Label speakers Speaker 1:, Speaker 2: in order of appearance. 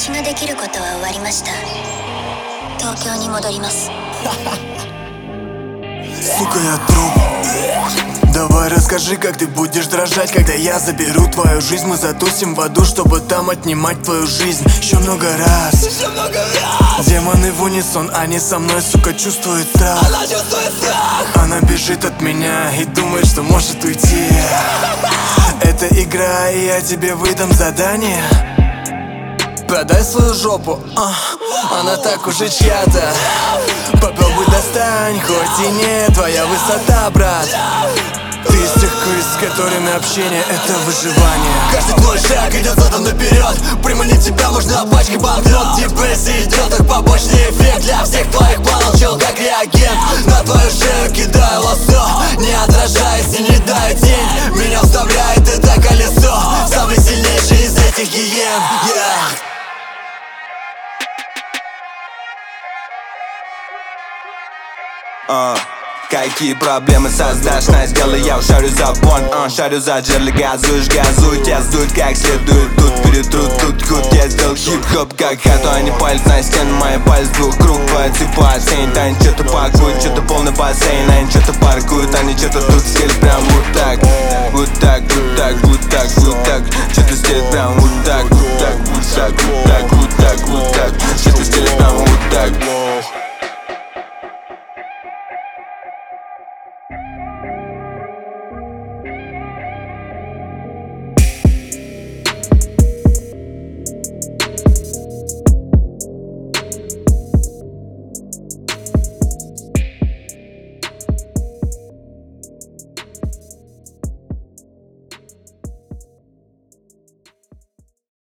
Speaker 1: 私のできることは終わりました。東京に戻ります。
Speaker 2: Сука, я труп. Давай расскажи, как ты будешь дрожать, когда я заберу твою жизнь. Мы затусим в аду, чтобы там отнимать твою жизнь. Еще много раз. Демоны в унисон, они со мной, сука, чувствуют страх.
Speaker 3: Она чувствует страх.
Speaker 2: Она бежит от меня и думает, что может уйти. Это игра, и я тебе выдам задание. Продай свою жопу, она так уже чья-то. Попробуй достань, хоть и не твоя высота, брат. Ты из тех крыс, с которыми общение — это выживание.
Speaker 3: Каждый твой шаг идет задом наперед. Приманить тебя можно пачкой банкнот. Депрессия идет как побочный эффект для всех твоих планов. Чел как реагент, на твою шею кидаю лосо. Не отражаясь и не дай тень, меня вставляет это колесо. Самый сильнейший из этих гиен,
Speaker 4: Какие проблемы создашь, на сделай, я ушарю за понт. Шарю за джерли, газуешь, газуй. Тебя сдует как следует, тут перетрут, тут худ. Я сделал хип-хоп как хату, они палят на стену. Мои пальцы двух круг, твоя цепа оценит. Они что-то пакуют, что-то полный бассейн. Они что-то паркуют, они что-то тут стелят прям вот так. Вот так, вот так, вот так, вот так. Что-то стелят прям вот так, вот так, вот так, вот так, вот так, вот так. Что-то стелят прям вот так.